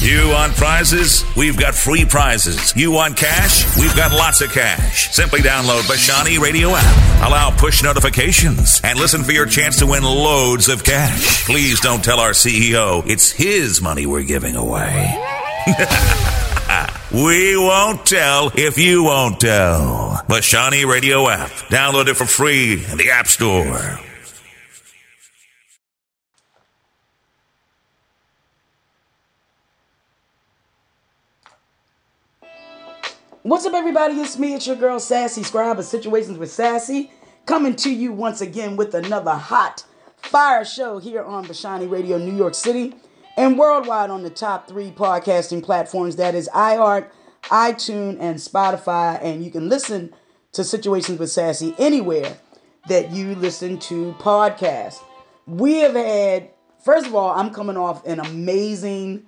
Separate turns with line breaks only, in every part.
You want prizes? We've got free prizes. You want cash? We've got lots of cash. Simply download Bashani Radio app. Allow push notifications and listen for your chance to win loads of cash. Please don't tell our CEO it's his money we're giving away. We won't tell if you won't tell. Bashani Radio app. Download it for free in the App Store.
What's up, everybody? It's me. It's your girl, Sassy Scribe of Situations with Sassy, coming to you once again with another hot fire show here on Bashani Radio, New York City, and worldwide on the top 3 podcasting platforms. That is iHeart, iTunes, and Spotify. And you can listen to Situations with Sassy anywhere that you listen to podcasts. We have had, first of all, I'm coming off an amazing,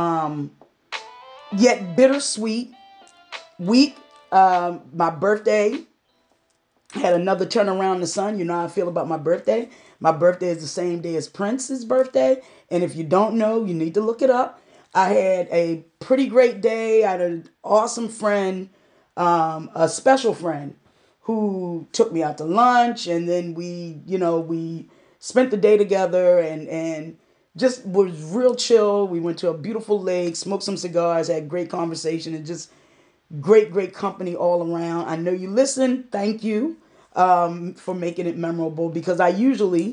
yet bittersweet week. My birthday had another turnaround in the sun. You know how I feel about my birthday. My birthday is the same day as Prince's birthday. And if you don't know, you need to look it up. I had a pretty great day. I had an awesome friend, a special friend who took me out to lunch. And then we spent the day together and just was real chill. We went to a beautiful lake, smoked some cigars, had great conversation, and just great company all around. I know you listen. Thank you for making it memorable, because I usually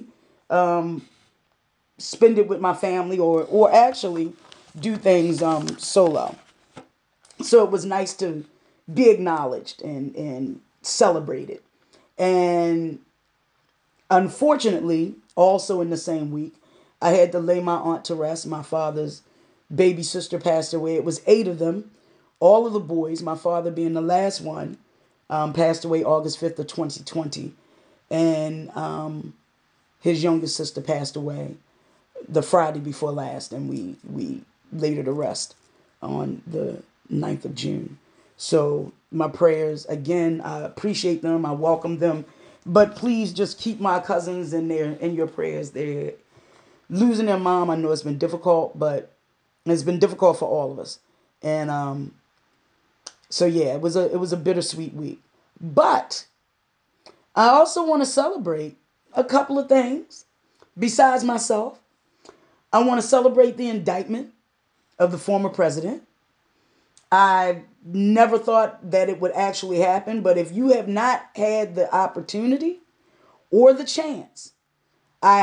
spend it with my family or actually do things solo. So it was nice to be acknowledged and celebrated. And unfortunately, also in the same week, I had to lay my aunt to rest. My father's baby sister passed away. It was 8 of them. All of the boys, my father being the last one, passed away August 5th of 2020. And his youngest sister passed away the Friday before last. And we laid her to rest on the 9th of June. So my prayers, again, I appreciate them. I welcome them. But please just keep my cousins in your prayers. They're losing their mom. I know it's been difficult, but it's been difficult for all of us. And so yeah, it was a bittersweet week. But I also want to celebrate a couple of things besides myself. I want to celebrate the indictment of the former president. I never thought that it would actually happen, but if you have not had the opportunity or the chance, I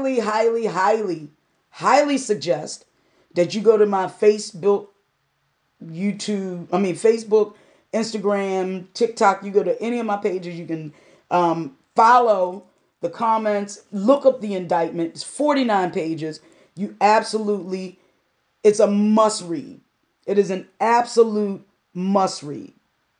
highly suggest that you go to my Facebook, Instagram, TikTok. You go to any of my pages. You can follow the comments. Look up the indictment. It's 49 pages. It's a must read. It is an absolute must read.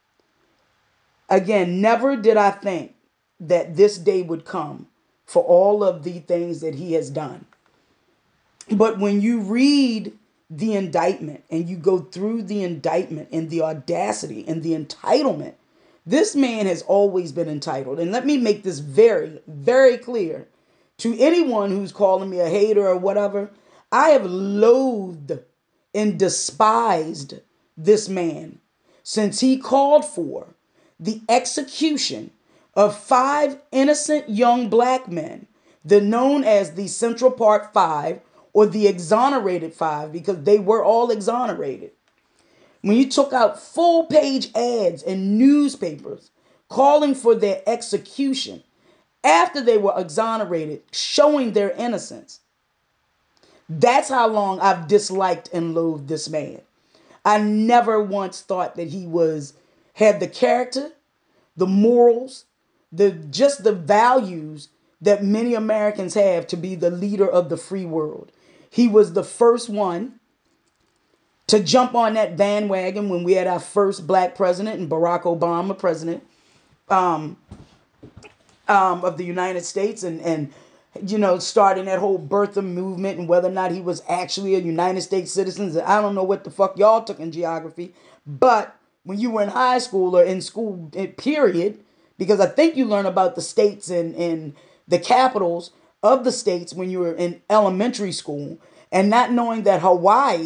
Again, never did I think that this day would come for all of the things that he has done. But when you read the indictment and you go through the indictment and the audacity and the entitlement, this man has always been entitled. And let me make this very, very clear to anyone who's calling me a hater or whatever. I have loathed and despised this man since he called for the execution of 5 innocent young black men, known as the Central Park 5, or the exonerated 5, because they were all exonerated. When you took out full-page ads in newspapers calling for their execution after they were exonerated, showing their innocence, that's how long I've disliked and loathed this man. I never once thought that he had the character, the morals, the values that many Americans have to be the leader of the free world. He was the first one to jump on that bandwagon when we had our first black president and Barack Obama, president of the United States, and starting that whole birther movement and whether or not he was actually a United States citizen. I don't know what the fuck y'all took in geography, but when you were in high school or in school, period, because I think you learn about the states and the capitals of the states when you were in elementary school, and not knowing that Hawaii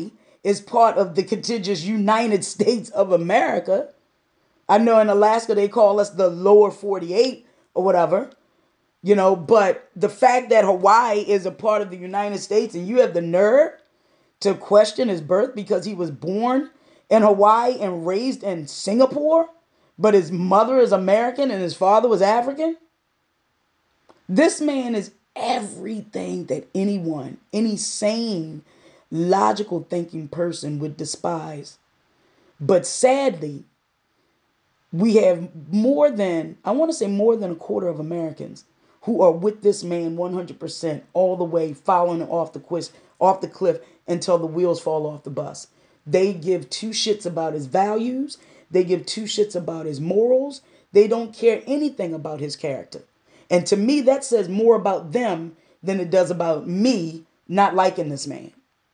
is part of the contiguous United States of America. I know in Alaska they call us the lower 48 or whatever, but the fact that Hawaii is a part of the United States and you have the nerve to question his birth because he was born in Hawaii and raised in Singapore, but his mother is American and his father was African. This man is everything that any sane, logical thinking person would despise. But sadly, we have more than a quarter of Americans who are with this man 100% all the way, following him off the cliff until the wheels fall off the bus. They give two shits about his values. They give two shits about his morals. They don't care anything about his character. And to me, that says more about them than it does about me not liking this man.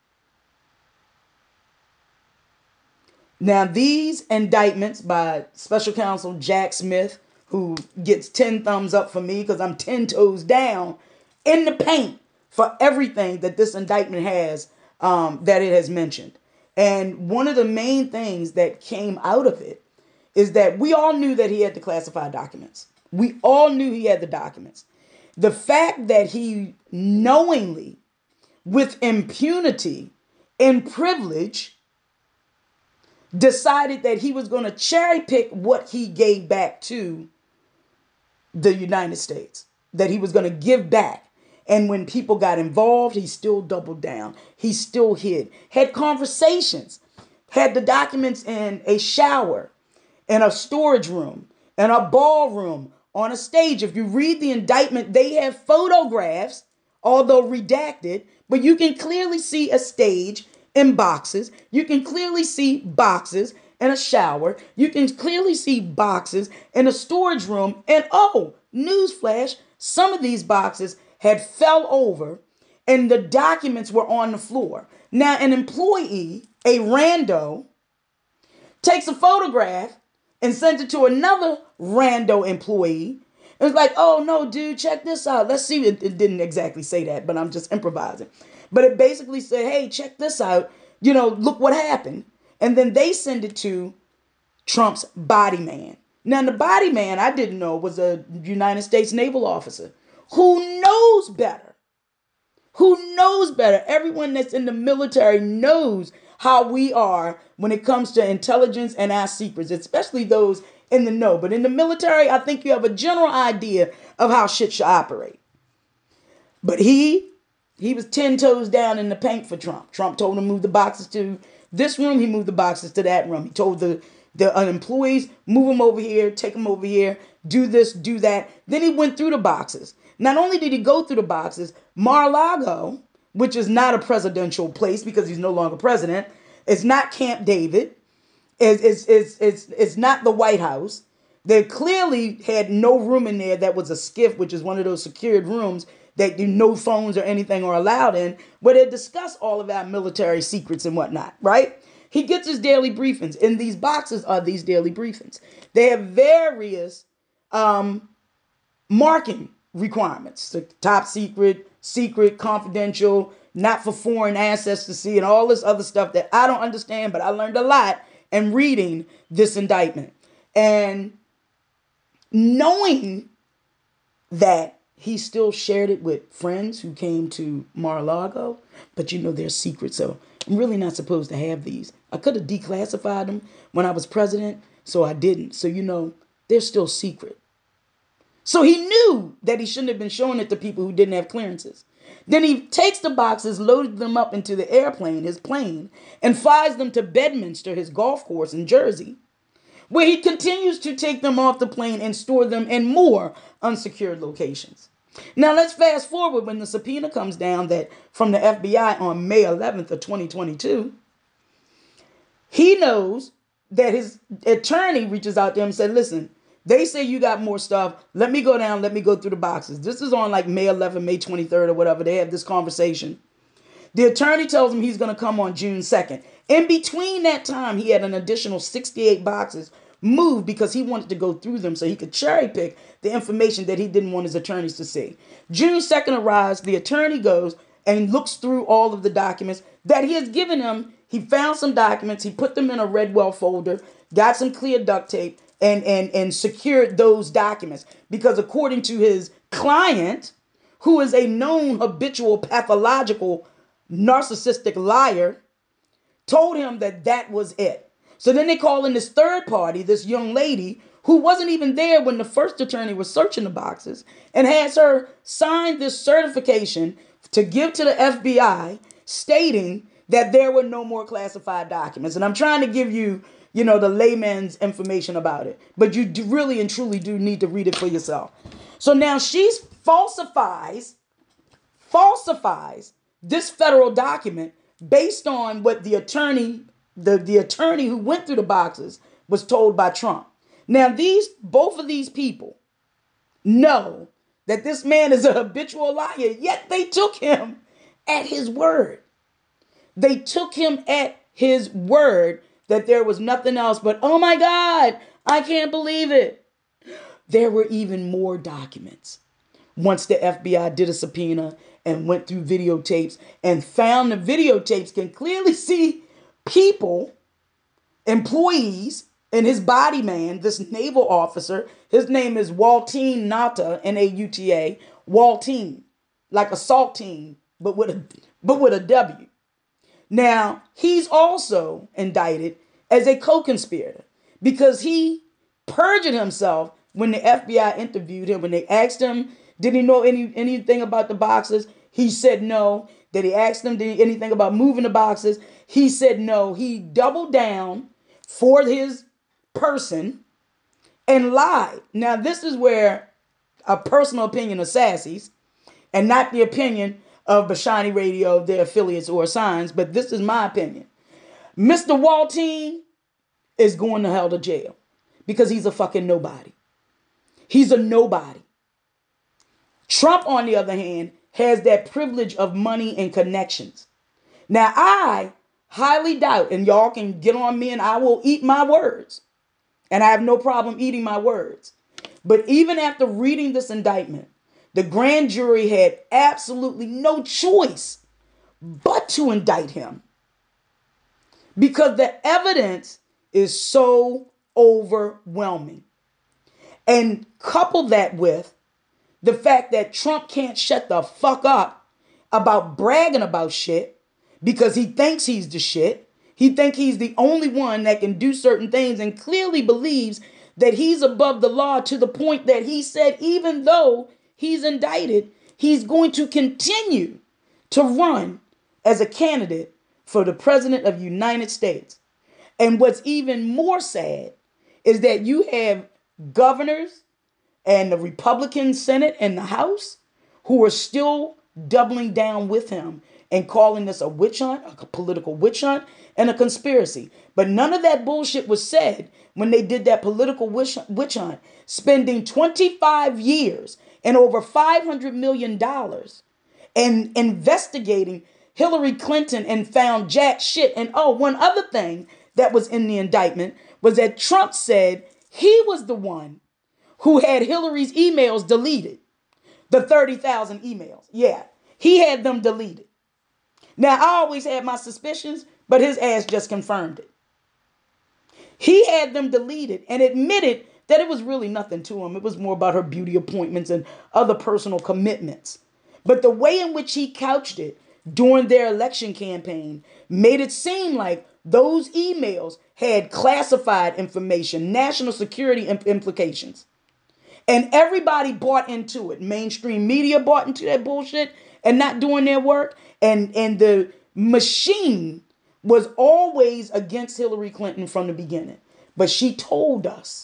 Now, these indictments by Special Counsel Jack Smith, who gets 10 thumbs up for me because I'm 10 toes down in the paint for everything that this indictment has, that it has mentioned. And one of the main things that came out of it is that we all knew that he had the classified documents. We all knew he had the documents. The fact that he knowingly, with impunity and privilege, decided that he was going to cherry pick what he gave back to the United States, that he was going to give back. And when people got involved, he still doubled down. He still hid, had conversations, had the documents in a shower, in a storage room, in a ballroom, on a stage. If you read the indictment, they have photographs, although redacted, but you can clearly see a stage in boxes. You can clearly see boxes in a shower. You can clearly see boxes in a storage room. And newsflash, some of these boxes had fell over and the documents were on the floor. Now, an employee, a rando, takes a photograph and sends it to another rando employee. It was like, oh, no, dude, check this out. Let's see. It didn't exactly say that, but I'm just improvising. But it basically said, hey, check this out. Look what happened. And then they send it to Trump's body man. Now, the body man, I didn't know, was a United States naval officer who knows better. Who knows better? Everyone that's in the military knows how we are when it comes to intelligence and our secrets, especially those in the know. But in the military, I think you have a general idea of how shit should operate. But he was 10 toes down in the paint for Trump. Trump told him to move the boxes to this room. He moved the boxes to that room. He told the employees, move them over here, take them over here, do this, do that. Then he went through the boxes. Not only did he go through the boxes, Mar-a-Lago, which is not a presidential place because he's no longer president, it's not Camp David, it's not the White House. They clearly had no room in there that was a SCIF, which is one of those secured rooms that no phones or anything are allowed in, where they discuss all of our military secrets and whatnot, right? He gets his daily briefings. In these boxes are these daily briefings. They have various marking requirements. The top secret, secret, confidential, not for foreign assets to see, and all this other stuff that I don't understand, but I learned a lot in reading this indictment. And knowing that he still shared it with friends who came to Mar-a-Lago, but they're secret, so I'm really not supposed to have these. I could have declassified them when I was president, so I didn't. So, they're still secret. So he knew that he shouldn't have been showing it to people who didn't have clearances. Then he takes the boxes, loaded them up into the airplane, his plane, and flies them to Bedminster, his golf course in Jersey, where he continues to take them off the plane and store them in more unsecured locations. Now let's fast forward when the subpoena comes down from the FBI on May 11th of 2022. He knows that his attorney reaches out to him and said, listen, they say you got more stuff. Let me go down. Let me go through the boxes. This is on like May 11th, May 23rd or whatever. They have this conversation. The attorney tells him he's going to come on June 2nd. In between that time, he had an additional 68 boxes moved because he wanted to go through them so he could cherry pick the information that he didn't want his attorneys to see. June 2nd arrives. The attorney goes and looks through all of the documents that he has given him He found some documents. He put them in a Redwell folder, got some clear duct tape, and secured those documents. Because according to his client, who is a known habitual pathological narcissistic liar, told him that that was it. So then they call in this third party, this young lady, who wasn't even there when the first attorney was searching the boxes, and has her sign this certification to give to the FBI stating that there were no more classified documents. And I'm trying to give you, the layman's information about it. But you really and truly do need to read it for yourself. So now she falsifies this federal document based on what the attorney, the attorney who went through the boxes was told by Trump. Now, both of these people know that this man is a habitual liar, yet they took him at his word. They took him at his word that there was nothing else but, oh my God, I can't believe it. There were even more documents. Once the FBI did a subpoena and went through videotapes and found the videotapes, can clearly see people, employees, and his body man, this naval officer, his name is Waltine Nauta, N-A-U-T-A, Waltine, like a saltine, but with a W. Now, he's also indicted as a co-conspirator because he perjured himself when the FBI interviewed him. When they asked him, did he know anything about the boxes? He said no. Did he ask them anything about moving the boxes? He said no. He doubled down for his person and lied. Now, this is where a personal opinion of Sassy's, and not the opinion of Bashani Radio, their affiliates or signs, but this is my opinion. Mr. Waltine is going to hell to jail because he's a fucking nobody. He's a nobody. Trump, on the other hand, has that privilege of money and connections. Now, I highly doubt, and y'all can get on me and I will eat my words. And I have no problem eating my words. But even after reading this indictment, the grand jury had absolutely no choice but to indict him. Because the evidence is so overwhelming. And couple that with the fact that Trump can't shut the fuck up about bragging about shit because he thinks he's the shit. He thinks he's the only one that can do certain things and clearly believes that he's above the law to the point that he said even though he's indicted, he's going to continue to run as a candidate for the president of the United States. And what's even more sad is that you have governors and the Republican Senate and the House who are still doubling down with him and calling this a witch hunt, a political witch hunt, and a conspiracy. But none of that bullshit was said when they did that political witch hunt, spending 25 years and over $500 million and investigating Hillary Clinton and found jack shit. And one other thing that was in the indictment was that Trump said he was the one who had Hillary's emails deleted. The 30,000 emails. Yeah, he had them deleted. Now, I always had my suspicions, but his ass just confirmed it. He had them deleted and admitted that it was really nothing to him. It was more about her beauty appointments and other personal commitments. But the way in which he couched it during their election campaign made it seem like those emails had classified information, national security implications. And everybody bought into it. Mainstream media bought into that bullshit and not doing their work. And the machine was always against Hillary Clinton from the beginning. But she told us,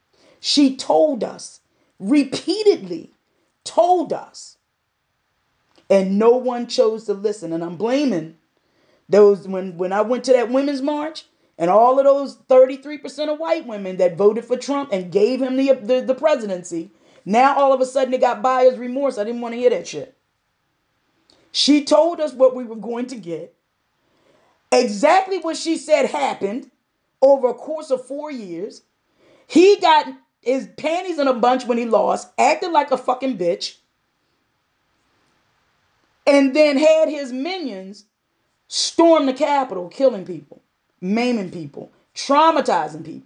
repeatedly told us, and no one chose to listen. And I'm blaming those, when I went to that women's march, and all of those 33% of white women that voted for Trump and gave him the presidency, now all of a sudden they got buyer's remorse. I didn't want to hear that shit. She told us what we were going to get. Exactly what she said happened over a course of 4 years. He got his panties in a bunch when he lost, acted like a fucking bitch, and then had his minions stormed the Capitol, killing people, maiming people, traumatizing people.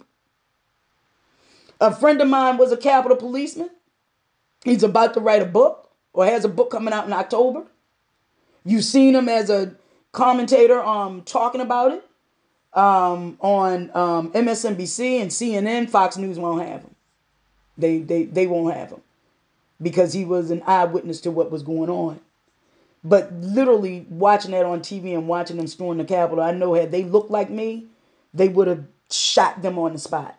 A friend of mine was a Capitol policeman. He's about to write a book, or has a book coming out in October. You've seen him as a commentator talking about it on MSNBC and CNN. Fox News won't have him. They won't have him because he was an eyewitness to what was going on. But literally watching that on TV and watching them storm the Capitol, I know had they looked like me, they would have shot them on the spot.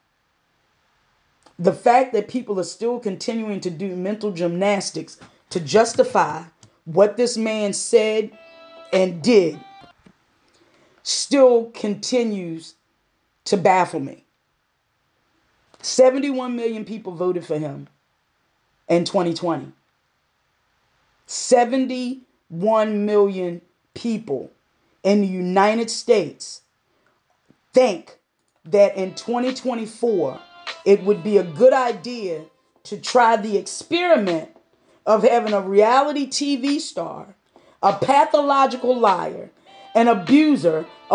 The fact that people are still continuing to do mental gymnastics to justify what this man said and did still continues to baffle me. 71 million people voted for him in 2020. 71 million people in the United States think that in 2024, it would be a good idea to try the experiment of having a reality TV star, a pathological liar, an abuser, a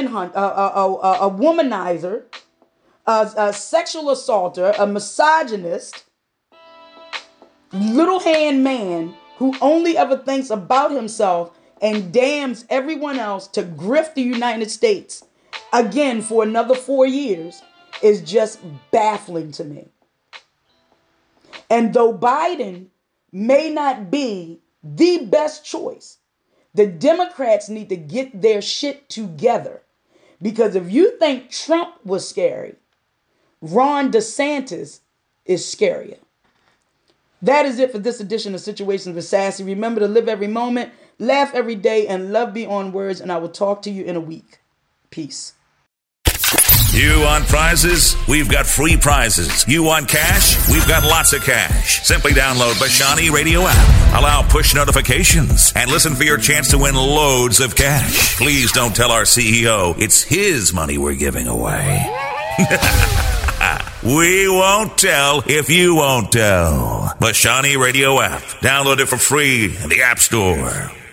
womanizer, a sexual assaulter, a misogynist, little hand man who only ever thinks about himself and damns everyone else to grift the United States again for another 4 years is just baffling to me. And though Biden may not be the best choice, the Democrats need to get their shit together. Because if you think Trump was scary, Ron DeSantis is scarier. That is it for this edition of Situations with Sassy. Remember to live every moment, laugh every day, and love beyond words. And I will talk to you in a week. Peace.
You want prizes? We've got free prizes. You want cash? We've got lots of cash. Simply download Bashani Radio app. Allow push notifications and listen for your chance to win loads of cash. Please don't tell our CEO it's his money we're giving away. We won't tell if you won't tell. Bashani Radio app. Download it for free in the App Store.